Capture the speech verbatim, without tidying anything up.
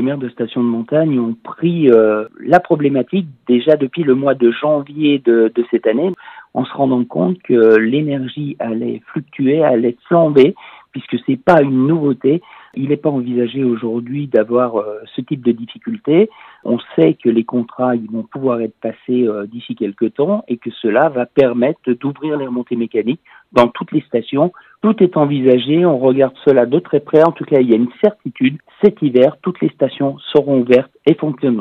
les maires de stations de montagne ont pris euh, la problématique déjà depuis le mois de janvier de, de cette année, en se rendant compte que l'énergie allait fluctuer, allait flamber, puisque c'est pas une nouveauté. Il n'est pas envisagé aujourd'hui d'avoir euh, ce type de difficulté. On sait que les contrats ils vont pouvoir être passés euh, d'ici quelques temps et que cela va permettre d'ouvrir les remontées mécaniques dans toutes les stations. Tout est envisagé, on regarde cela de très près. En tout cas, il y a une certitude. Cet hiver, toutes les stations seront ouvertes et fonctionnantes.